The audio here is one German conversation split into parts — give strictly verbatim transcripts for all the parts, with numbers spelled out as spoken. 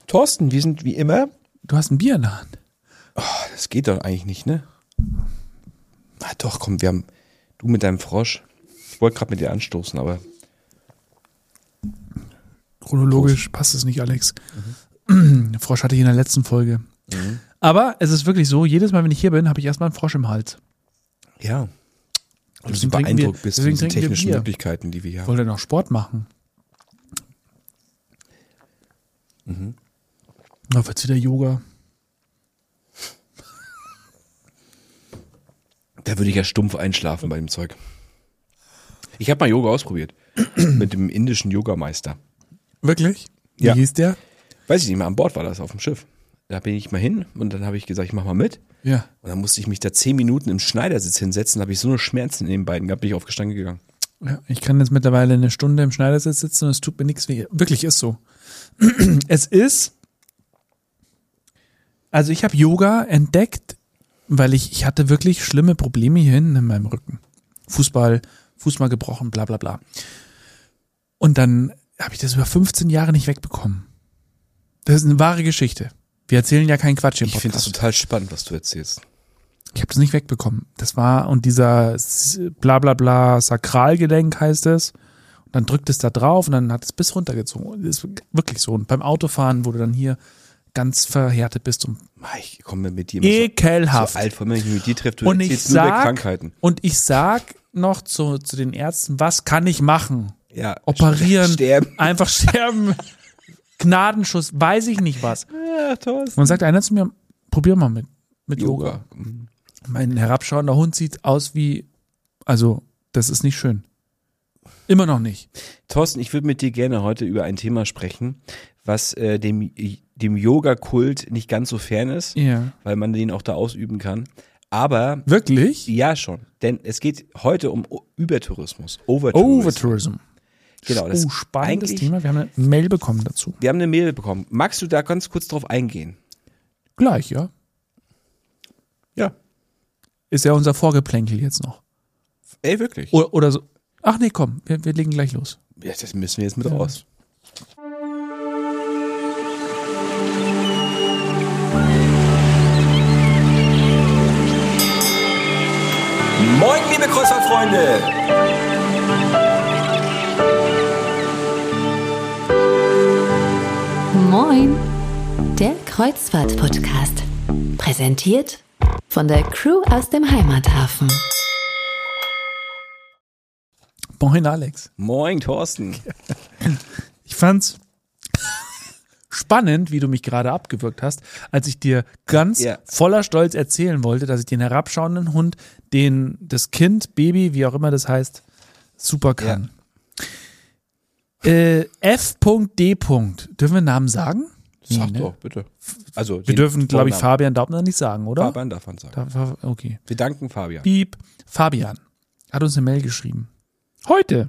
Thorsten, wir sind wie immer. Du hast ein Bier in der Hand. Oh, das geht doch eigentlich nicht, ne? Ah, doch, komm, wir haben. Du mit deinem Frosch. Ich wollte gerade mit dir anstoßen, aber. Chronologisch Prost. Passt es nicht, Alex. Mhm. Frosch hatte ich in der letzten Folge. Mhm. Aber es ist wirklich so, jedes Mal, wenn ich hier bin, habe ich erstmal einen Frosch im Hals. Ja. Und du beeindruckt wir, bist von diesen technischen Möglichkeiten, die wir hier haben. Wollt ihr noch Sport machen? Mhm. Da wird's wieder Yoga. Da würde ich ja stumpf einschlafen bei dem Zeug. Ich habe mal Yoga ausprobiert. Mit dem indischen Yogameister. Wirklich? Wie ja. hieß der? Weiß ich nicht mehr, an Bord war das auf dem Schiff. Da bin ich mal hin und dann habe ich gesagt, ich mach mal mit. Ja. Und dann musste ich mich da zehn Minuten im Schneidersitz hinsetzen, da habe ich so eine Schmerzen in den Beinen gehabt, bin ich aufgestanden gegangen. Ja, ich kann jetzt mittlerweile eine Stunde im Schneidersitz sitzen und es tut mir nichts weh. Wirklich ist so. Es ist, also ich habe Yoga entdeckt, weil ich, ich hatte wirklich schlimme Probleme hier hinten in meinem Rücken. Fußball, Fuß mal gebrochen, bla bla bla. Und dann habe ich das über fünfzehn Jahre nicht wegbekommen. Das ist eine wahre Geschichte. Wir erzählen ja keinen Quatsch im Podcast. Ich finde das total spannend, was du erzählst. Ich habe das nicht wegbekommen. Das war, und dieser bla bla bla Sakralgelenk heißt es. Und dann drückt es da drauf und dann hat es bis runtergezogen. Das ist wirklich so. Und beim Autofahren, wo du dann hier ganz verhärtet bist. Und ich komme mit dir ekelhaft. So alt, wenn ich mich mit dir treffe, du und erzählst ich nur sag, über Krankheiten. Und ich sag noch zu, zu den Ärzten, was kann ich machen? Ja, operieren, sterben. Einfach sterben, Gnadenschuss, weiß ich nicht was. Ja, Thorsten. Und sagt einer zu mir, probier mal mit, mit Yoga. Yoga. Mein herabschauender Hund sieht aus wie, also das ist nicht schön. Immer noch nicht. Thorsten, ich würde mit dir gerne heute über ein Thema sprechen, was äh, dem, dem Yoga-Kult nicht ganz so fern ist, ja. weil man den auch da ausüben kann. Aber wirklich? Ja, schon. Denn es geht heute um Übertourismus. Overtourism. Overtourism. Genau, das oh, spannendes Thema. Wir haben eine Mail bekommen dazu. Wir haben eine Mail bekommen. Magst du da ganz kurz drauf eingehen? Gleich, ja. Ja. Ist ja unser Vorgeplänkel jetzt noch. Ey, wirklich? Oder, oder so. Ach nee, komm, wir, wir legen gleich los. Ja, das müssen wir jetzt mit ja. raus. Moin, liebe Kreuzfahrtfreunde! Moin, der Kreuzfahrt-Podcast. Präsentiert von der Crew aus dem Heimathafen. Moin, Alex. Moin, Thorsten. Ich fand's spannend, wie du mich gerade abgewürgt hast, als ich dir ganz ja. voller Stolz erzählen wollte, dass ich den herabschauenden Hund, den das Kind, Baby, wie auch immer das heißt, super kann. Ja. Äh, F D. Dürfen wir Namen sagen? Sag nee, doch, ne? bitte. Also wir dürfen, glaube ich, Fabian darf man nicht sagen, oder? Fabian darf man sagen. Darf, okay. Wir danken Fabian. Piep. Fabian hat uns eine Mail geschrieben. Heute.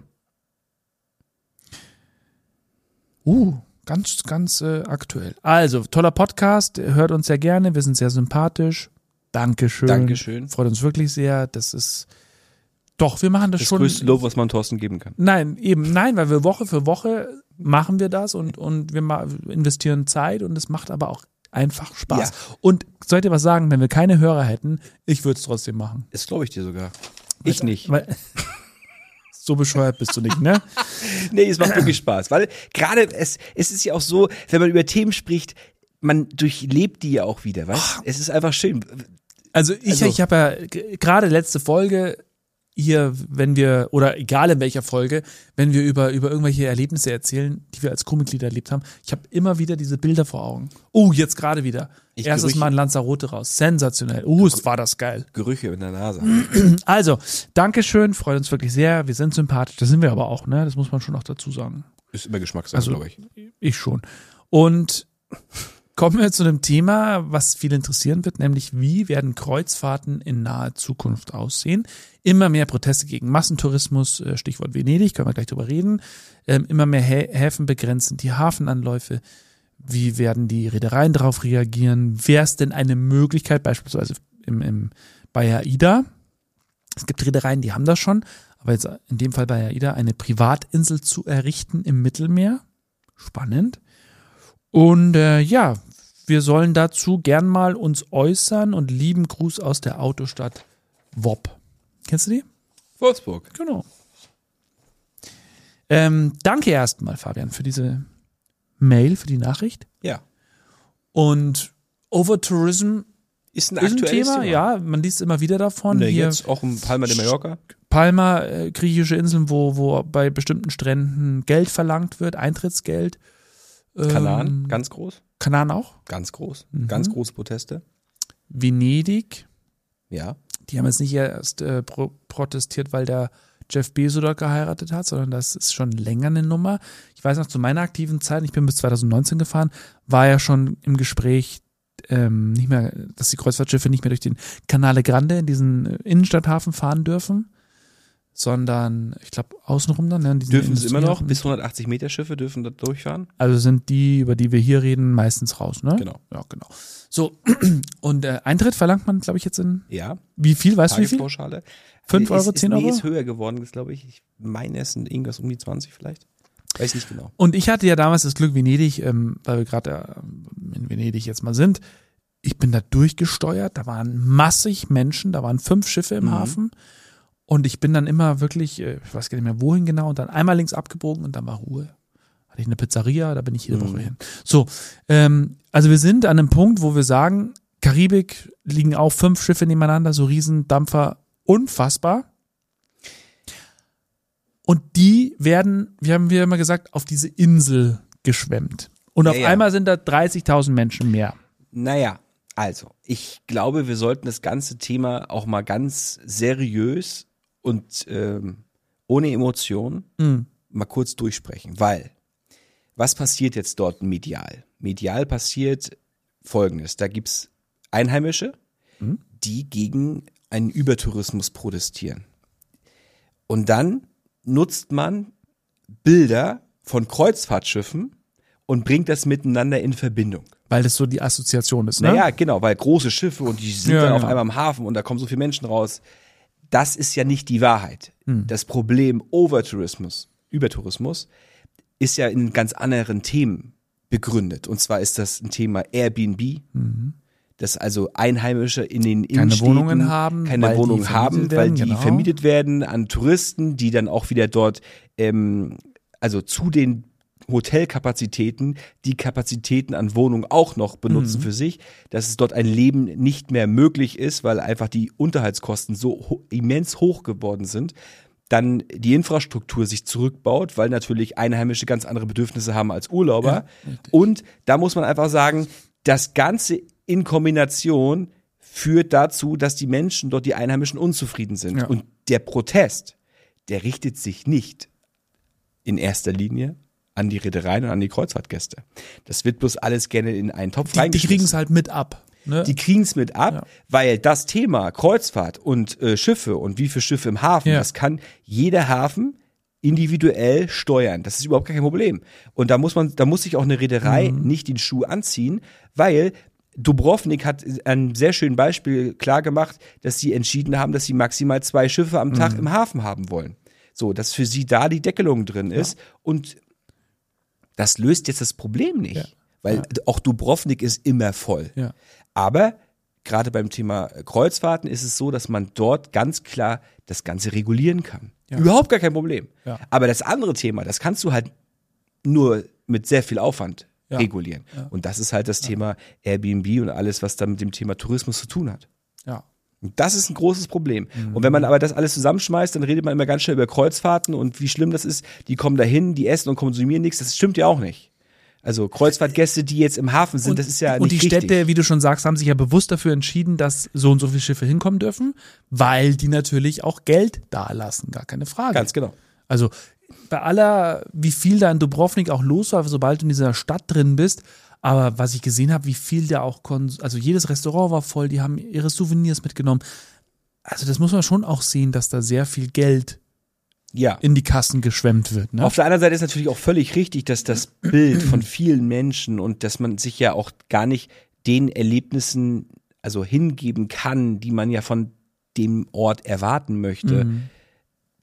Uh, ganz, ganz äh, aktuell. Also, toller Podcast, hört uns sehr gerne, wir sind sehr sympathisch. Dankeschön. Dankeschön. Freut uns wirklich sehr. Das ist, doch, wir machen das, das schon. Das größte Lob, was man Thorsten geben kann. Nein, eben, nein, weil wir Woche für Woche machen wir das und, und wir investieren Zeit und es macht aber auch einfach Spaß. Ja. Und sollt ihr was sagen, wenn wir keine Hörer hätten, ich würde es trotzdem machen. Das glaube ich dir sogar. Ich weil, nicht. Weil, so bescheuert bist du nicht, ne? Nee, es macht wirklich Spaß, weil gerade es, es ist ja auch so, wenn man über Themen spricht, man durchlebt die ja auch wieder, weißt? Oh. Es ist einfach schön. Also ich, also, ich habe ja gerade letzte Folge hier, wenn wir, oder egal in welcher Folge, wenn wir über, über irgendwelche Erlebnisse erzählen, die wir als Crewmitglieder erlebt haben, ich habe immer wieder diese Bilder vor Augen. Oh, jetzt gerade wieder. Ich Erstes Gerüche. Mal in Lanzarote raus. Sensationell. Oh, es war das geil. Gerüche in der Nase. Also, Dankeschön, freut uns wirklich sehr. Wir sind sympathisch. Das sind wir aber auch, ne? Das muss man schon noch dazu sagen. Ist immer Geschmackssache, also, glaube ich. Ich schon. Und kommen wir zu einem Thema, was viele interessieren wird, nämlich wie werden Kreuzfahrten in naher Zukunft aussehen? Immer mehr Proteste gegen Massentourismus, Stichwort Venedig, können wir gleich drüber reden. Ähm, immer mehr Hä- Häfen begrenzen die Hafenanläufe. Wie werden die Reedereien darauf reagieren? Wäre es denn eine Möglichkeit, beispielsweise im, im, bei AIDA? Es gibt Reedereien, die haben das schon, aber jetzt in dem Fall bei AIDA eine Privatinsel zu errichten im Mittelmeer. Spannend. Und äh, ja, wir sollen dazu gern mal uns äußern und lieben Gruß aus der Autostadt Wopp. Kennst du die? Wolfsburg. Genau. Ähm, danke erstmal, Fabian, für diese Mail, für die Nachricht. Ja. Und Overtourism Ist ein ist ein aktuelles Thema, Thema. ja, man liest immer wieder davon. Ne, Hier jetzt auch in Palma de Mallorca. Palma, äh, griechische Inseln, wo, wo bei bestimmten Stränden Geld verlangt wird, Eintrittsgeld. Ähm, Kanaren, ganz groß. Kanaren auch. Ganz groß. Mhm. Ganz große Proteste. Venedig. Ja. Die haben jetzt nicht erst äh, pro protestiert, weil der Jeff Bezos dort geheiratet hat, sondern das ist schon länger eine Nummer. Ich weiß noch, zu meiner aktiven Zeit, ich bin bis zwanzig neunzehn gefahren, war ja schon im Gespräch, ähm, nicht mehr, dass die Kreuzfahrtschiffe nicht mehr durch den Canale Grande in diesen Innenstadthafen fahren dürfen, sondern, ich glaube, außenrum dann. Ja, in diesen Dürfen sie immer noch, Industriehafen. bis hundertachtzig Meter Schiffe dürfen da durchfahren. Also sind die, über die wir hier reden, meistens raus, ne? Genau. Ja, genau. So, und äh, Eintritt verlangt man, glaube ich, jetzt in, Ja. wie viel, weißt du wie viel? Tagespauschale. Fünf Euro, ist, zehn ist, Euro? Nee, ist höher geworden, ist, glaube ich. Ich meine, es sind irgendwas um die zwanzig vielleicht. Weiß nicht genau. Und ich hatte ja damals das Glück, Venedig, ähm, weil wir gerade äh, in Venedig jetzt mal sind, ich bin da durchgesteuert, da waren massig Menschen, da waren fünf Schiffe im Mhm. Hafen und ich bin dann immer wirklich, äh, ich weiß gar nicht mehr wohin genau, und dann einmal links abgebogen und dann war Ruhe. Hatte ich eine Pizzeria, da bin ich jede Mhm. Woche hin. So, ähm, also wir sind an einem Punkt, wo wir sagen, Karibik liegen auch fünf Schiffe nebeneinander, so Riesendampfer, unfassbar. Und die werden, wie haben wir immer gesagt, auf diese Insel geschwemmt. Und Ja, auf ja. einmal sind da dreißigtausend Menschen mehr. Naja, also, ich glaube, wir sollten das ganze Thema auch mal ganz seriös und ähm, ohne Emotionen Mhm. mal kurz durchsprechen, weil was passiert jetzt dort medial? Medial passiert Folgendes, da gibt's Einheimische, Mhm. die gegen einen Übertourismus protestieren. Und dann nutzt man Bilder von Kreuzfahrtschiffen und bringt das miteinander in Verbindung. Weil das so die Assoziation ist, ne? Naja, genau, weil große Schiffe und die sind Ja, dann auf ja. einmal am Hafen und da kommen so viele Menschen raus. Das ist ja nicht die Wahrheit. Hm. Das Problem Overtourismus, Übertourismus, ist ja in ganz anderen Themen begründet. Und zwar ist das ein Thema Airbnb, dass also Einheimische in den Mhm. Keine Innenstädten Wohnungen haben, keine weil die Wohnungen vermietet haben, weil werden, die genau. vermietet werden an Touristen, die dann auch wieder dort, ähm, also zu den Hotelkapazitäten, die Kapazitäten an Wohnungen auch noch benutzen Mhm. für sich, dass es dort ein Leben nicht mehr möglich ist, weil einfach die Unterhaltskosten so ho- immens hoch geworden sind. Dann die Infrastruktur sich zurückbaut, weil natürlich Einheimische ganz andere Bedürfnisse haben als Urlauber. Ja, richtig. Und da muss man einfach sagen, das Ganze in Kombination führt dazu, dass die Menschen dort, die Einheimischen, unzufrieden sind. Ja. Und der Protest, der richtet sich nicht in erster Linie an die Reedereien und an die Kreuzfahrtgäste. Das wird bloß alles gerne in einen Topf Die, die reingeschmissen. kriegen es halt mit ab. Ne? Die kriegen es mit ab, Ja. weil das Thema Kreuzfahrt und äh, Schiffe und wie viele Schiffe im Hafen, Ja. das kann jeder Hafen individuell steuern. Das ist überhaupt kein Problem. Und da muss man, da muss sich auch eine Reederei Mhm. nicht den Schuh anziehen, weil Dubrovnik hat ein sehr schönes Beispiel klar gemacht, dass sie entschieden haben, dass sie maximal zwei Schiffe am Tag Mhm. im Hafen haben wollen. So, dass für sie da die Deckelung drin ist. Und das löst jetzt das Problem nicht. Ja. Weil Ja. auch Dubrovnik ist immer voll. Ja. Aber gerade beim Thema Kreuzfahrten ist es so, dass man dort ganz klar das Ganze regulieren kann. Ja. Überhaupt gar kein Problem. Ja. Aber das andere Thema, das kannst du halt nur mit sehr viel Aufwand Ja. regulieren. Ja. Und das ist halt das Thema Airbnb und alles, was dann mit dem Thema Tourismus zu tun hat. Ja. Und das ist ein großes Problem. Mhm. Und wenn man aber das alles zusammenschmeißt, dann redet man immer ganz schnell über Kreuzfahrten und wie schlimm das ist. Die kommen dahin, die essen und konsumieren nichts. Das stimmt ja auch nicht. Also Kreuzfahrtgäste, die jetzt im Hafen sind, Und, das ist ja und nicht die richtig. Städte, wie du schon sagst, haben sich ja bewusst dafür entschieden, dass so und so viele Schiffe hinkommen dürfen, weil die natürlich auch Geld dalassen, gar keine Frage. Ganz genau. Also bei aller, wie viel da in Dubrovnik auch los war, sobald du in dieser Stadt drin bist, aber was ich gesehen habe, wie viel da auch, kons- also jedes Restaurant war voll, die haben ihre Souvenirs mitgenommen. Also das muss man schon auch sehen, dass da sehr viel Geld Ja. in die Kassen geschwemmt wird. Ne? Auf der anderen Seite ist natürlich auch völlig richtig, dass das Bild von vielen Menschen und dass man sich ja auch gar nicht den Erlebnissen also hingeben kann, die man ja von dem Ort erwarten möchte. Mhm.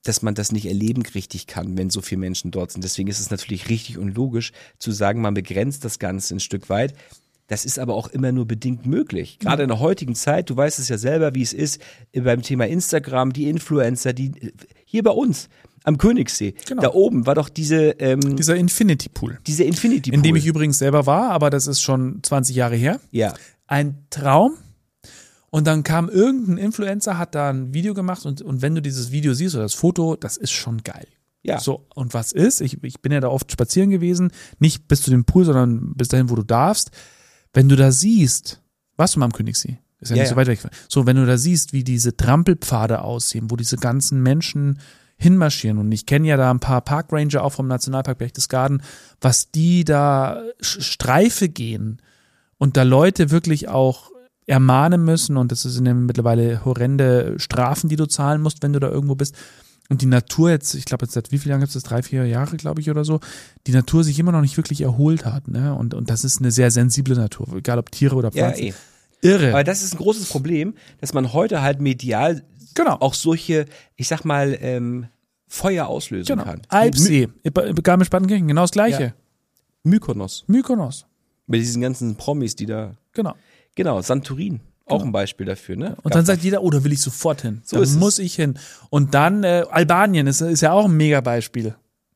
dass man das nicht erleben richtig kann, wenn so viele Menschen dort sind. Deswegen ist es natürlich richtig und logisch zu sagen, man begrenzt das Ganze ein Stück weit. Das ist aber auch immer nur bedingt möglich. Gerade in der heutigen Zeit, du weißt es ja selber, wie es ist, beim Thema Instagram, die Influencer, die hier bei uns am Königssee, Genau. da oben war doch diese ähm, Dieser Infinity Pool, diese Infinity Pool. in dem ich übrigens selber war, aber das ist schon zwanzig Jahre her. ja. Ein Traum. Und dann kam irgendein Influencer, hat da ein Video gemacht und, und wenn du dieses Video siehst oder das Foto, das ist schon geil. Ja. So, und was ist? Ich, ich bin ja da oft spazieren gewesen, nicht bis zu dem Pool, sondern bis dahin, wo du darfst. Wenn du da siehst, warst du mal am Königssee? Ist ja, Ja, nicht so ja. weit weg. So, wenn du da siehst, wie diese Trampelpfade aussehen, wo diese ganzen Menschen hinmarschieren und ich kenne ja da ein paar Parkranger auch vom Nationalpark Berchtesgaden, was die da Sch- Streife gehen und da Leute wirklich auch ermahnen müssen und das sind ja mittlerweile horrende Strafen, die du zahlen musst, wenn du da irgendwo bist. Und die Natur jetzt, ich glaube jetzt seit wie vielen Jahren gibt es das? Drei, vier Jahre, glaube ich, oder so, die Natur sich immer noch nicht wirklich erholt hat. Ne? Und, und das ist eine sehr sensible Natur, egal ob Tiere oder Ja, Pflanzen. eh. Irre. Aber das ist ein großes Problem, dass man heute halt medial Genau. auch solche, ich sag mal, ähm, Feuer auslösen Genau. kann. Alpsee, Garmisch-Partenkirchen, genau das Gleiche. My- Mykonos. Mykonos, Mit diesen ganzen Promis, die da. genau. Genau, Santorin. Auch ein Beispiel dafür, ne? Und dann sagt jeder, oh, da will ich sofort hin. So da ist es. muss ich hin. Und dann äh, Albanien ist, ist ja auch ein Mega-Beispiel.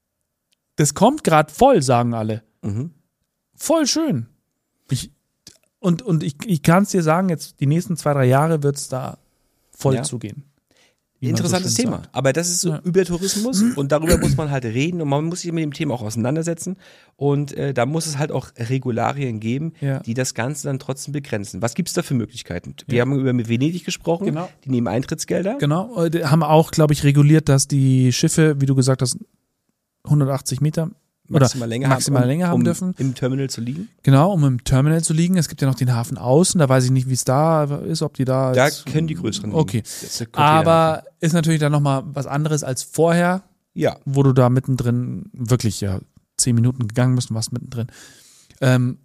Das kommt gerade voll, sagen alle. Mhm. Voll schön. Ich, und und ich, ich kann es dir sagen, jetzt die nächsten zwei, drei Jahre wird es da voll Ja. zugehen. Wie man so Interessantes schön Thema. sagt. Aber das ist so Ja. Übertourismus und darüber muss man halt reden und man muss sich mit dem Thema auch auseinandersetzen und äh, da muss es halt auch Regularien geben, Ja. die das Ganze dann trotzdem begrenzen. Was gibt's da für Möglichkeiten? Wir haben über Venedig gesprochen, Genau. die nehmen Eintrittsgelder. Genau, äh, die haben auch, glaube ich, reguliert, dass die Schiffe, wie du gesagt hast, hundertachtzig Meter Maximal oder Länge maximal haben, um, Länge haben um dürfen. im Terminal zu liegen. Genau, um im Terminal zu liegen. Es gibt ja noch den Hafen außen, da weiß ich nicht, wie es da ist, ob die da Da jetzt, können die größeren liegen. Okay. Das ist der Containerhafen. Aber ist natürlich dann nochmal was anderes als vorher, ja, wo du da mittendrin wirklich ja zehn Minuten gegangen bist und warst mittendrin. Ähm,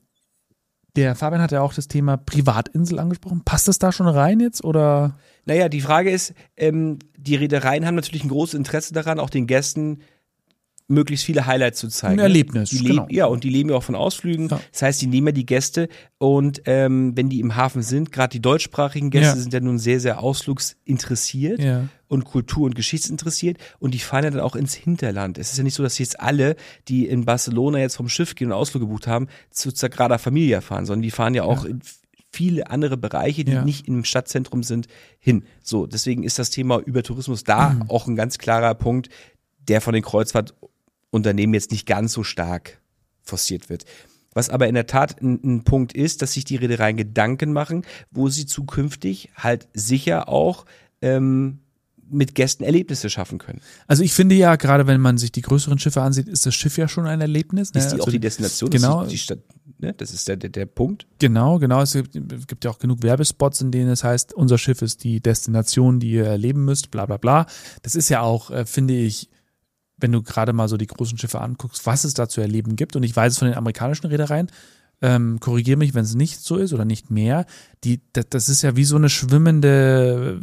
der Fabian hat ja auch das Thema Privatinsel angesprochen. Passt das da schon rein jetzt oder? naja, die Frage ist, ähm, die Reedereien haben natürlich ein großes Interesse daran, auch den Gästen möglichst viele Highlights zu zeigen. Ein Erlebnis, Die genau. leben, ja, und die leben ja auch von Ausflügen. Ja. Das heißt, die nehmen ja die Gäste und ähm, wenn die im Hafen sind, gerade die deutschsprachigen Gäste Ja. sind ja nun sehr, sehr ausflugsinteressiert Ja. und kultur- und geschichtsinteressiert und die fahren ja dann auch ins Hinterland. Es ist ja nicht so, dass jetzt alle, die in Barcelona jetzt vom Schiff gehen und Ausflug gebucht haben, zu Sagrada Familia fahren, sondern die fahren ja auch in viele andere Bereiche, die Ja. nicht im Stadtzentrum sind, hin. So, deswegen ist das Thema Übertourismus da Mhm. auch ein ganz klarer Punkt, der von den Kreuzfahrtunternehmen jetzt nicht ganz so stark forciert wird. Was aber in der Tat ein, ein Punkt ist, dass sich die Reedereien Gedanken machen, wo sie zukünftig halt sicher auch ähm, mit Gästen Erlebnisse schaffen können. Also ich finde ja, gerade wenn man sich die größeren Schiffe ansieht, ist das Schiff ja schon ein Erlebnis. Ne? Ist die Also auch die Destination? Genau. Das ist die Stadt, ne? Das ist der, der, der Punkt. Genau, genau. Es gibt, es gibt ja auch genug Werbespots, in denen es heißt, unser Schiff ist die Destination, die ihr erleben müsst, bla bla bla. Das ist ja auch, äh, finde ich, wenn du gerade mal so die großen Schiffe anguckst, was es da zu erleben gibt. Und ich weiß es von den amerikanischen Reedereien, ähm, korrigiere mich, wenn es nicht so ist oder nicht mehr. Die, das, das ist ja wie so eine schwimmende,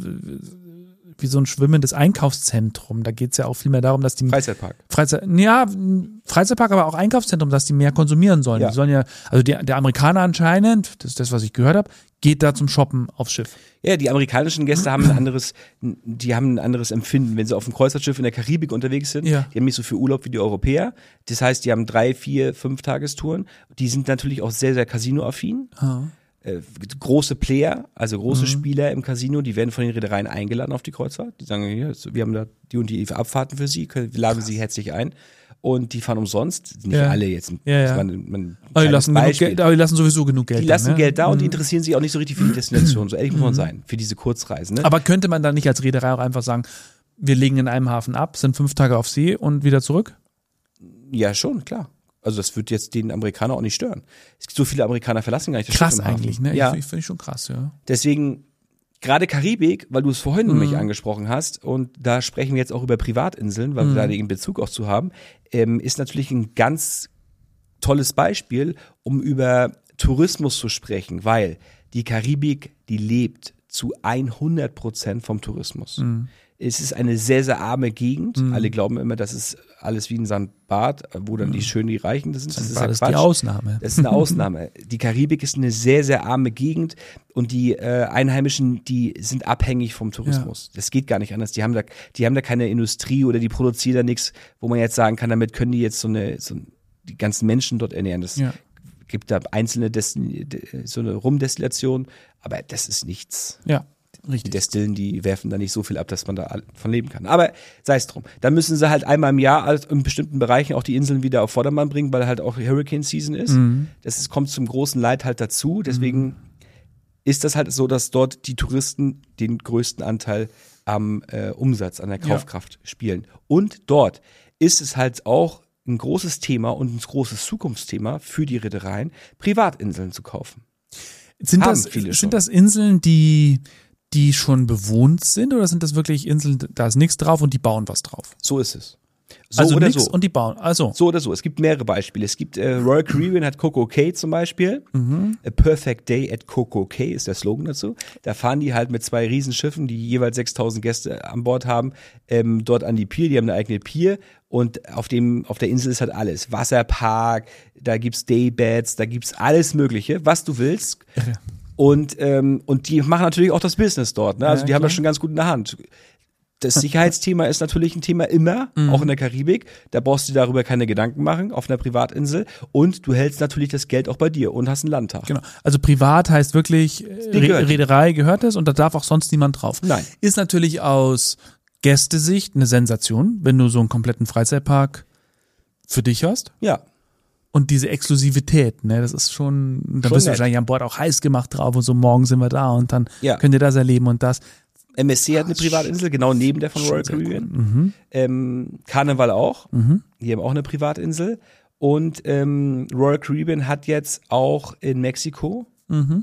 wie so ein schwimmendes Einkaufszentrum. Da geht es ja auch viel mehr darum, dass die Freizeitpark. Freizeit, ja, Freizeitpark, aber auch Einkaufszentrum, dass die mehr konsumieren sollen. Ja. Die sollen ja, also die, der Amerikaner anscheinend, das ist das, was ich gehört habe, geht da zum Shoppen aufs Schiff. Ja, die amerikanischen Gäste haben ein anderes, die haben ein anderes Empfinden, wenn sie auf dem Kreuzfahrtschiff in der Karibik unterwegs sind. Ja. Die haben nicht so viel Urlaub wie die Europäer. Das heißt, die haben drei, vier, fünf Tagestouren. Die sind natürlich auch sehr, sehr Casino-affin. Ah. Äh, große Player, also große Mhm. Spieler im Casino, die werden von den Reedereien eingeladen auf die Kreuzfahrt. Die sagen, hier, wir haben da die und die Abfahrten für sie, können, wir laden sie herzlich ein. Und die fahren umsonst, nicht Ja. alle jetzt. Ja, ja. Das war ein, ein Aber die, kleines lassen genug Beispiel. Geld, aber die lassen sowieso genug Geld. Die da, lassen ne? Geld da und die Mhm. interessieren sich auch nicht so richtig für die Destination. So ehrlich muss man sein, für diese Kurzreisen. Ne? Aber könnte man dann nicht als Reederei auch einfach sagen, wir legen in einem Hafen ab, sind fünf Tage auf See und wieder zurück? Ja, schon, klar. Also das wird jetzt den Amerikaner auch nicht stören. Es gibt so viele Amerikaner verlassen gar nicht das Krass Schiff im Hafen. eigentlich, ne? Ja, Ich, ich finde ich schon krass, ja. deswegen gerade Karibik, weil du es vorhin Mhm. mich angesprochen hast und da sprechen wir jetzt auch über Privatinseln, weil Mhm. wir da den Bezug auch zu haben, ähm, ist natürlich ein ganz tolles Beispiel, um über Tourismus zu sprechen, weil die Karibik, die lebt zu hundert Prozent vom Tourismus. Mhm. Es ist eine sehr, sehr arme Gegend. Mhm. Alle glauben immer, das ist alles wie ein Sankt Barth, wo dann die Schönen, die Reichen das sind. Das Das ist war ja das Quatsch. die Ausnahme. Das ist eine Ausnahme. Die Karibik ist eine sehr, sehr arme Gegend und die äh, Einheimischen, die sind abhängig vom Tourismus. Ja. Das geht gar nicht anders. Die haben da, die haben da keine Industrie oder die produzieren da nichts, wo man jetzt sagen kann, damit können die jetzt so eine, so die ganzen Menschen dort ernähren. Das Ja. gibt da einzelne Destin- so eine Rumdestillation, aber das ist nichts. Ja, Die richtig. Destillen, die werfen da nicht so viel ab, dass man da von leben kann. Aber sei es drum. Dann müssen sie halt einmal im Jahr in bestimmten Bereichen auch die Inseln wieder auf Vordermann bringen, weil halt auch Hurricane Season ist. Mhm. Das ist, kommt zum großen Leid halt dazu. Deswegen mhm. ist das halt so, dass dort die Touristen den größten Anteil am äh, Umsatz, an der Kaufkraft ja. spielen. Und dort ist es halt auch ein großes Thema und ein großes Zukunftsthema für die Reedereien, Privatinseln zu kaufen. Sind Haben das, viele schon. sind das Inseln, die, die schon bewohnt sind, oder sind das wirklich Inseln, da ist nichts drauf und die bauen was drauf? So ist es. So also oder nix so. Und die bauen, also. So oder so. Es gibt mehrere Beispiele. Es gibt äh, Royal Caribbean hat Coco Cay zum Beispiel. Mhm. A Perfect Day at Coco Cay ist der Slogan dazu. Da fahren die halt mit zwei Riesenschiffen, die jeweils sechstausend Gäste an Bord haben, ähm, dort an die Pier. Die haben eine eigene Pier und auf dem auf der Insel ist halt alles. Wasserpark, da gibt's Daybeds, da gibt's alles Mögliche, was du willst. Ja. Und ähm, und die machen natürlich auch das Business dort. Ne? Also Ja, die haben klar. das schon ganz gut in der Hand. Das Sicherheitsthema ist natürlich ein Thema immer, Mhm. auch in der Karibik. Da brauchst du dir darüber keine Gedanken machen, auf einer Privatinsel. Und du hältst natürlich das Geld auch bei dir und hast einen Landtag. Genau. Also privat heißt wirklich, Die gehört. Re- Reederei gehört es und da darf auch sonst niemand drauf. Nein. Ist natürlich aus Gästesicht eine Sensation, wenn du so einen kompletten Freizeitpark für dich hast. Ja, Und diese Exklusivität, ne, das ist schon, da Schon bist du nett. wahrscheinlich an Bord auch heiß gemacht drauf und so, morgen sind wir da und dann Ja. könnt ihr das erleben und das. M S C hat eine Privatinsel, genau neben der von Schon Royal sehr cool. Caribbean. Mhm. Ähm, Carnival auch. Mhm. Die haben auch eine Privatinsel. Und ähm, Royal Caribbean hat jetzt auch in Mexiko Mhm.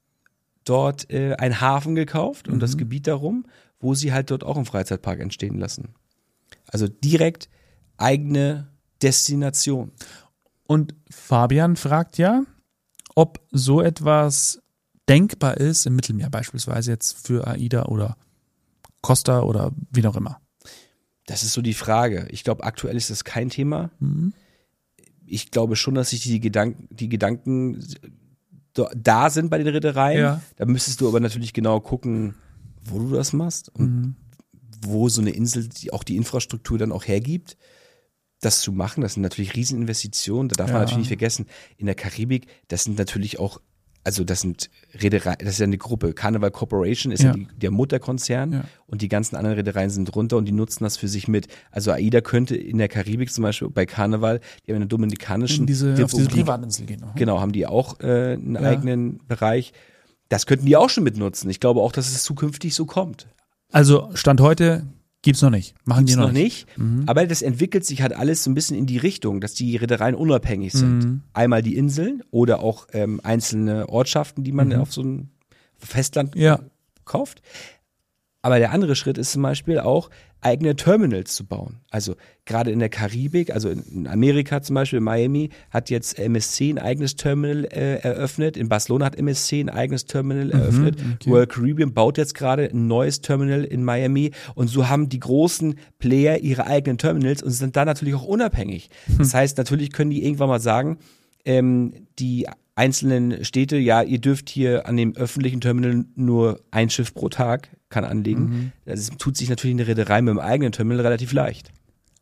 dort äh, einen Hafen gekauft und das Gebiet darum, wo sie halt dort auch einen Freizeitpark entstehen lassen. Also direkt eigene Destination. Und Fabian fragt ja, ob so etwas denkbar ist im Mittelmeer, beispielsweise jetzt für AIDA oder Costa oder wie auch immer. Das ist so die Frage. Ich glaube, aktuell ist das kein Thema. Mhm. Ich glaube schon, dass sich die Gedanken, die Gedanken do- da sind bei den Reedereien. Ja. Da müsstest du aber natürlich genau gucken, wo du das machst und Mhm. wo so eine Insel die auch die Infrastruktur dann auch hergibt, das zu machen. Das sind natürlich Rieseninvestitionen. Da darf Ja. man natürlich nicht vergessen, in der Karibik, das sind natürlich auch, also das sind Reedereien, das ist ja eine Gruppe. Carnival Corporation ist ja, Ja. die, der Mutterkonzern Ja. und die ganzen anderen Reedereien sind drunter und die nutzen das für sich mit. Also AIDA könnte in der Karibik zum Beispiel bei Carnival, die haben in der Dominikanischen In diese, auf diese Republik, Privatinsel gehen. Mhm. genau, haben die auch äh, einen Ja. eigenen Bereich. Das könnten die auch schon mitnutzen. Ich glaube auch, dass es zukünftig so kommt. Also Stand heute gibt's noch nicht. Machen Gibt's die noch, noch nicht, Mhm. aber das entwickelt sich halt alles so ein bisschen in die Richtung, dass die Reedereien unabhängig sind. Mhm. Einmal die Inseln oder auch ähm, einzelne Ortschaften, die man Mhm. auf so ein Festland Ja. kauft. Aber der andere Schritt ist zum Beispiel auch, eigene Terminals zu bauen. Also gerade in der Karibik, also in Amerika zum Beispiel, in Miami, hat jetzt M S C ein eigenes Terminal äh, eröffnet. In Barcelona hat M S C ein eigenes Terminal eröffnet. okay. Royal Caribbean baut jetzt gerade ein neues Terminal in Miami. Und so haben die großen Player ihre eigenen Terminals und sind da natürlich auch unabhängig. Das heißt, natürlich können die irgendwann mal sagen, ähm, die einzelnen Städte, ja, ihr dürft hier an dem öffentlichen Terminal nur ein Schiff pro Tag kann anlegen. Mhm. Das tut sich natürlich eine Reederei mit dem eigenen Terminal relativ leicht.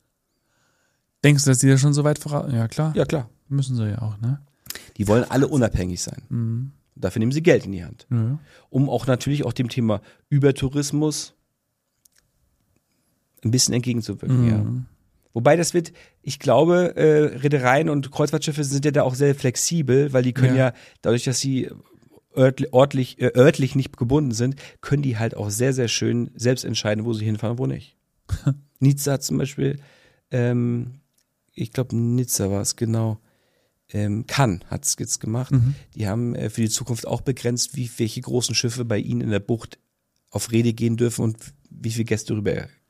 Denkst du, dass die da schon so weit voraus? Ja, klar. Ja, klar. Müssen sie ja auch, ne? Die wollen alle unabhängig sein. Mhm. Dafür nehmen sie Geld in die Hand. Ja. Um auch natürlich auch dem Thema Übertourismus ein bisschen entgegenzuwirken, ja. Mhm. Wobei das wird, ich glaube, äh, Reedereien und Kreuzfahrtschiffe sind ja da auch sehr flexibel, weil die können ja, Ja. dadurch, dass sie örtlich, örtlich, äh, örtlich nicht gebunden sind, können die halt auch sehr, sehr schön selbst entscheiden, wo sie hinfahren und wo nicht. Nizza hat zum Beispiel, ähm, ich glaube Nizza war es, genau, ähm, Cannes hat es jetzt gemacht. Mhm. Die haben äh, für die Zukunft auch begrenzt, wie welche großen Schiffe bei ihnen in der Bucht auf Rede gehen dürfen und wie viele Gäste rüber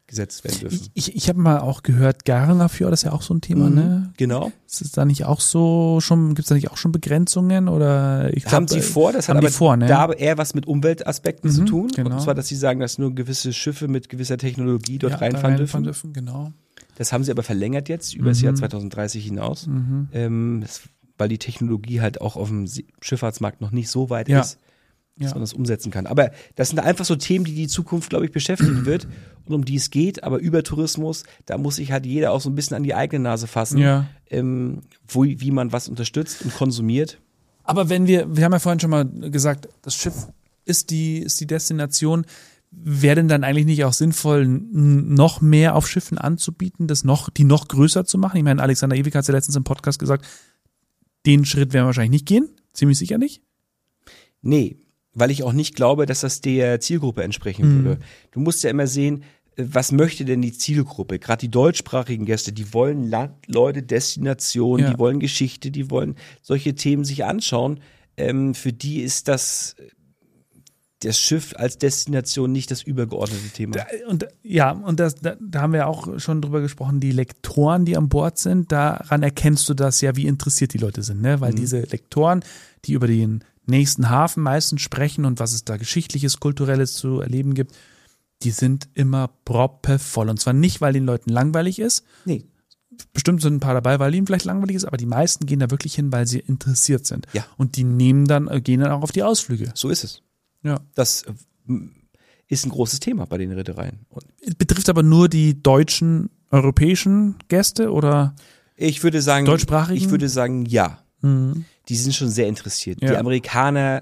gesetzt werden dürfen. Ich, ich, ich habe mal auch gehört, Garner Fjord ist ja auch so ein Thema, Mhm, ne? genau. Ist es da nicht auch so schon, gibt es da nicht auch schon Begrenzungen oder ich glaub, Haben sie vor, das hat haben die aber vor, ne? da eher was mit Umweltaspekten Mhm, zu tun. genau. Und zwar, dass sie sagen, dass nur gewisse Schiffe mit gewisser Technologie dort ja, reinfahren, da dürfen. dürfen. Genau. Das haben sie aber verlängert jetzt über Mhm. das Jahr zwanzig dreißig hinaus, Mhm. ähm, das, weil die Technologie halt auch auf dem See- Schifffahrtsmarkt noch nicht so weit Ja. ist, dass Ja. man das umsetzen kann. Aber das sind einfach so Themen, die die Zukunft, glaube ich, beschäftigen wird und um die es geht. Aber über Tourismus, da muss sich halt jeder auch so ein bisschen an die eigene Nase fassen, Ja. ähm, wo, wie man was unterstützt und konsumiert. Aber wenn wir, wir haben ja vorhin schon mal gesagt, das Schiff ist die, ist die Destination. Wäre denn dann eigentlich nicht auch sinnvoll, n- noch mehr auf Schiffen anzubieten, das noch, die noch größer zu machen? Ich meine, Alexander Ewig hat es ja letztens im Podcast gesagt, den Schritt werden wir wahrscheinlich nicht gehen. Ziemlich sicher nicht. Nee, weil ich auch nicht glaube, dass das der Zielgruppe entsprechen Mhm. würde. Du musst ja immer sehen, äh, was möchte denn die Zielgruppe? Gerade die deutschsprachigen Gäste, die wollen Land, Leute, Destinationen, Ja. die wollen Geschichte, die wollen solche Themen sich anschauen. Ähm, für die ist das, das Schiff als Destination nicht das übergeordnete Thema. Da, und ja, und das, da, da haben wir auch schon drüber gesprochen, die Lektoren, die an Bord sind, daran erkennst du das ja, wie interessiert die Leute sind, ne? Weil Mhm. diese Lektoren, die über den nächsten Hafen meistens sprechen und was es da Geschichtliches, Kulturelles zu erleben gibt, die sind immer proppevoll. Und zwar nicht, weil den Leuten langweilig ist. Nee. Bestimmt sind ein paar dabei, weil ihnen vielleicht langweilig ist, aber die meisten gehen da wirklich hin, weil sie interessiert sind. Ja. Und die nehmen dann, äh, gehen dann auch auf die Ausflüge. So ist es. Ja. Das äh, m- ist ein großes Thema bei den Reedereien. Und Betrifft aber nur die deutschen, europäischen Gäste oder? ich würde sagen, Deutschsprachigen? ich würde sagen, ja. Mhm. Die sind schon sehr interessiert. Ja. Die Amerikaner,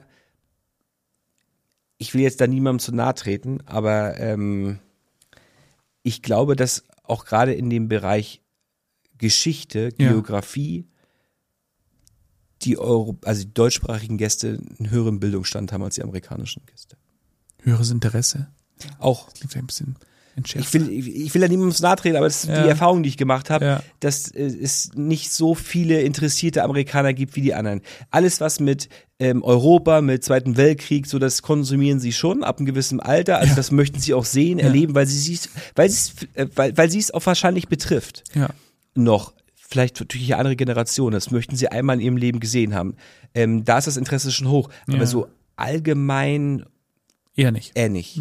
ich will jetzt da niemandem zu nahe treten, aber ähm, ich glaube, dass auch gerade in dem Bereich Geschichte, Ja. Geografie, die Euro, also die deutschsprachigen Gäste einen höheren Bildungsstand haben als die amerikanischen Gäste. Höheres Interesse. Auch. Klingt vielleicht ein bisschen Ich entschärft. will, ich, ich will da niemandem zu nahe treten, aber das ist Ja. die Erfahrung, die ich gemacht habe, Ja. dass äh, es nicht so viele interessierte Amerikaner gibt wie die anderen. Alles, was mit ähm, Europa, mit Zweiten Weltkrieg, so das konsumieren sie schon ab einem gewissen Alter. Also Ja. das möchten sie auch sehen, Ja. erleben, weil sie es, weil sie es, äh, weil, weil sie es auch wahrscheinlich betrifft. Ja. Noch. Vielleicht natürlich eine andere Generation. Das möchten sie einmal in ihrem Leben gesehen haben. Ähm, da ist das Interesse schon hoch. Ja. Aber so allgemein Eher nicht. eher nicht.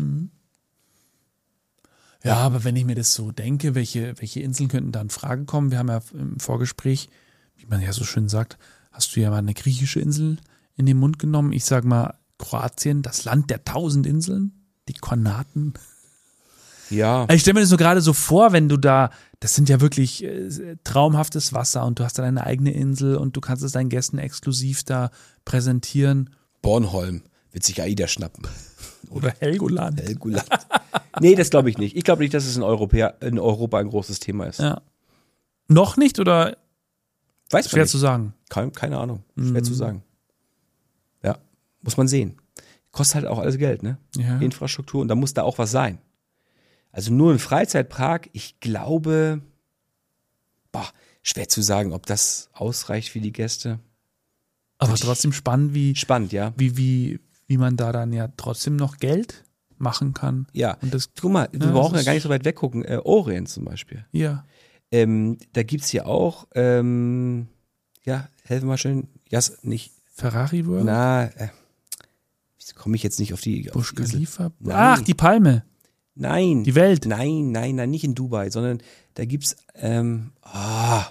Ja, aber wenn ich mir das so denke, welche, welche Inseln könnten da in Frage kommen? Wir haben ja im Vorgespräch, wie man ja so schön sagt, hast du ja mal eine griechische Insel in den Mund genommen. Ich sag mal Kroatien, das Land der tausend Inseln, die Kornaten. Ja. Also ich stelle mir das so gerade so vor, wenn du da, das sind ja wirklich äh, traumhaftes Wasser und du hast da deine eigene Insel und du kannst es deinen Gästen exklusiv da präsentieren. Bornholm wird sich AIDA schnappen. Oder Helgoland. Helgoland. Nee, das glaube ich nicht. Ich glaube nicht, dass es in Europa, in Europa ein großes Thema ist. Ja. Noch nicht oder Weiß man schwer nicht. zu sagen? Keine, keine Ahnung. Schwer Mhm. zu sagen. Ja, muss man sehen. Kostet halt auch alles Geld, ne? Ja. Infrastruktur und da muss da auch was sein. Also nur ein Freizeitpark, ich glaube, boah, schwer zu sagen, ob das ausreicht für die Gäste. Aber trotzdem spannend, wie, Spannend, ja. wie, wie, wie man da dann ja trotzdem noch Geld machen kann. Ja. Und das, Guck mal, wir Ja, brauchen das ja gar ist- nicht so weit weggucken. Äh, Orient zum Beispiel. ja. Ähm, da gibt's ja auch, ähm, ja, helfen wir schön, ja, nicht, Ferrari World? na, äh, wieso komme ich jetzt nicht auf die, auf Burj die Insel? Khalifa? Nein. Ach, die Palme. Nein. Die Welt. Nein, nein, nein, nicht in Dubai, sondern da gibt's, ähm, ah,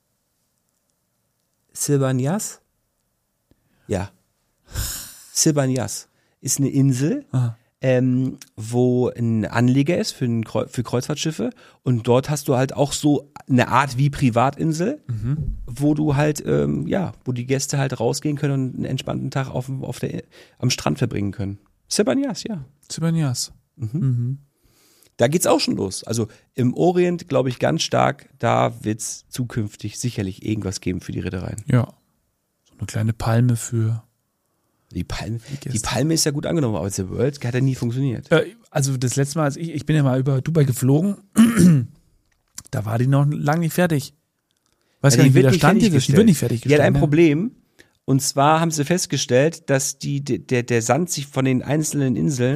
Silbanias? Ja. Silbanias ist eine Insel, Ah. ähm, wo ein Anleger ist für, ein Kreu für Kreuzfahrtschiffe und dort hast du halt auch so eine Art wie Privatinsel, wo du halt, ähm, ja, wo die Gäste halt rausgehen können und einen entspannten Tag auf, dem- auf der, am Strand verbringen können. Silbanias, ja. Sibanias. Da geht's auch schon los. Also im Orient glaube ich ganz stark, da wird's zukünftig sicherlich irgendwas geben für die Reedereien. Ja. So eine kleine Palme für. Die Palme, Gäste. die Palme ist ja gut angenommen, aber The World hat ja nie funktioniert. Äh, also das letzte Mal, als ich, ich bin ja mal über Dubai geflogen, da war die noch lange nicht fertig. Weiß Ja, gar die nicht, wie wird der nicht Stand ist. Die fertiggestellt. wird nicht Die fertiggestellt. hat ein ne? Problem. Und zwar haben sie festgestellt, dass die, der, der Sand sich von den einzelnen Inseln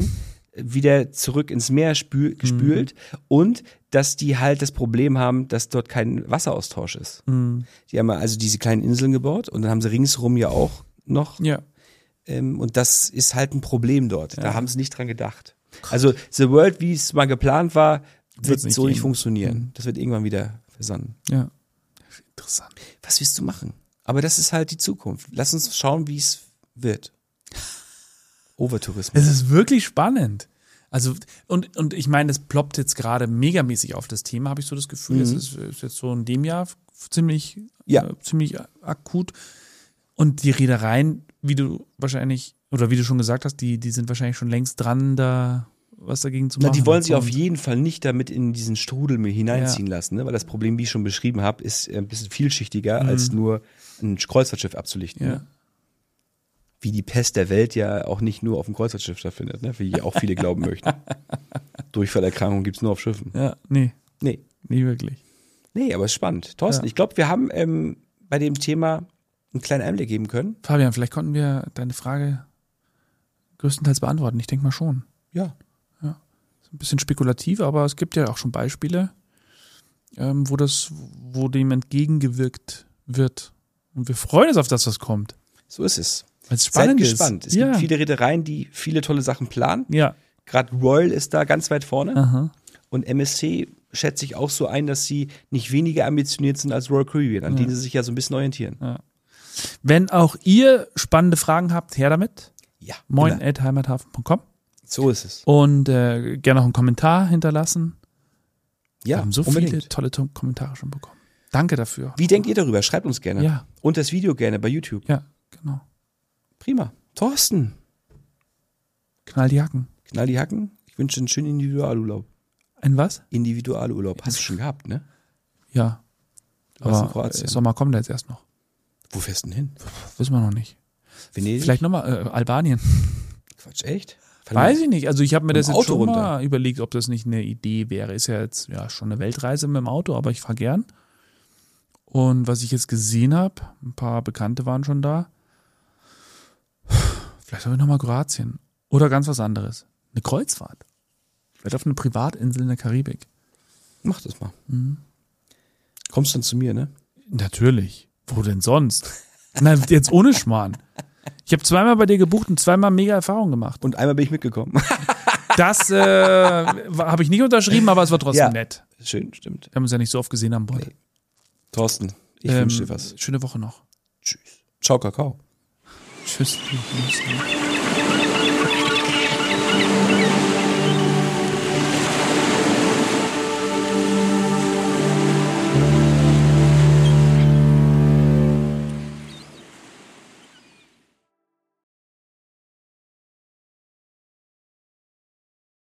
wieder zurück ins Meer spül, gespült mhm. und dass die halt das Problem haben, dass dort kein Wasseraustausch ist. Mhm. Die haben also diese kleinen Inseln gebaut und dann haben sie ringsherum ja auch noch. Ja. Ähm, und das ist halt ein Problem dort. Ja. Da haben sie nicht dran gedacht. Also The World, wie es mal geplant war, wird nicht so gehen. Nicht funktionieren. Mhm. Das wird irgendwann wieder versannen. Ja. Interessant. Was willst du machen? Aber das ist halt die Zukunft. Lass uns schauen, wie es wird. Overtourismus. Es ist wirklich spannend. Also, und, und ich meine, das ploppt jetzt gerade megamäßig auf das Thema, habe ich so das Gefühl. Mhm. Es ist, ist jetzt so in dem Jahr ziemlich, ja. äh, ziemlich akut. Und die Reedereien, wie du wahrscheinlich, oder wie du schon gesagt hast, die, die sind wahrscheinlich schon längst dran, da was dagegen zu machen. Na, die wollen sich auf jeden Fall nicht damit in diesen Strudel mit hineinziehen ja. lassen, ne? Weil das Problem, wie ich schon beschrieben habe, ist ein bisschen vielschichtiger, mhm. als nur ein Kreuzfahrtschiff abzulichten. Ja. Ne? Wie die Pest der Welt ja auch nicht nur auf dem Kreuzfahrtschiff stattfindet, ne? Wie auch viele glauben möchten. Durchfallerkrankungen gibt's nur auf Schiffen. Ja, nee. Nee. Nie wirklich. Nee, aber es ist spannend. Thorsten, ja. ich glaube, wir haben ähm, bei dem Thema einen kleinen Einblick geben können. Fabian, vielleicht konnten wir deine Frage größtenteils beantworten. Ich denke mal schon. Ja. Ja. Ist ein bisschen spekulativ, aber es gibt ja auch schon Beispiele, ähm, wo das, wo dem entgegengewirkt wird. Und wir freuen uns auf das, was kommt. So ist es. Es spannend Seid gespannt. Ist. Es ja. gibt viele Reedereien, die viele tolle Sachen planen. Ja. Gerade Royal ist da ganz weit vorne. Aha. Und M S C schätze ich auch so ein, dass sie nicht weniger ambitioniert sind als Royal Caribbean, an ja. denen sie sich ja so ein bisschen orientieren. Ja. Wenn auch ihr spannende Fragen habt, her damit. Ja. moin at heimathafen punkt com. So ist es. Und äh, gerne noch einen Kommentar hinterlassen. Ja, Wir haben so unbedingt. viele tolle to- Kommentare schon bekommen. Danke dafür. Wie denkt ihr darüber? Schreibt uns gerne. Ja. Und das Video gerne bei YouTube. Ja, genau. Prima. Thorsten. Knall die Hacken. Knall die Hacken. Ich wünsche einen schönen Individualurlaub. Ein was? Individualurlaub. Hast du schon gehabt, ne? Ja. Du warst in Aber Kroatien. Sommer kommt da jetzt erst noch. Wo fährst du denn hin? Wissen wir noch nicht. Venedig? Vielleicht nochmal äh, Albanien. Quatsch, echt? Weiß ich nicht. Also ich habe mir das jetzt Auto schon runter. mal überlegt, ob das nicht eine Idee wäre. Ist ja jetzt ja schon eine Weltreise mit dem Auto, aber ich fahre gern. Und was ich jetzt gesehen habe, ein paar Bekannte waren schon da. Vielleicht habe ich nochmal Kroatien. Oder ganz was anderes. Eine Kreuzfahrt. Vielleicht auf eine Privatinsel in der Karibik. Mach das mal. Mhm. Kommst dann zu mir, ne? Natürlich. Wo denn sonst? Na, jetzt ohne Schmarrn. Ich habe zweimal bei dir gebucht und zweimal mega Erfahrung gemacht. Und einmal bin ich mitgekommen. Das äh, habe ich nicht unterschrieben, aber es war trotzdem Ja. nett. Schön, stimmt. Wir haben uns ja nicht so oft gesehen an Bord. Nee. Thorsten, ich Ähm, wünsche dir was. Schöne Woche noch. Tschüss. Ciao, Kakao. Tschüss.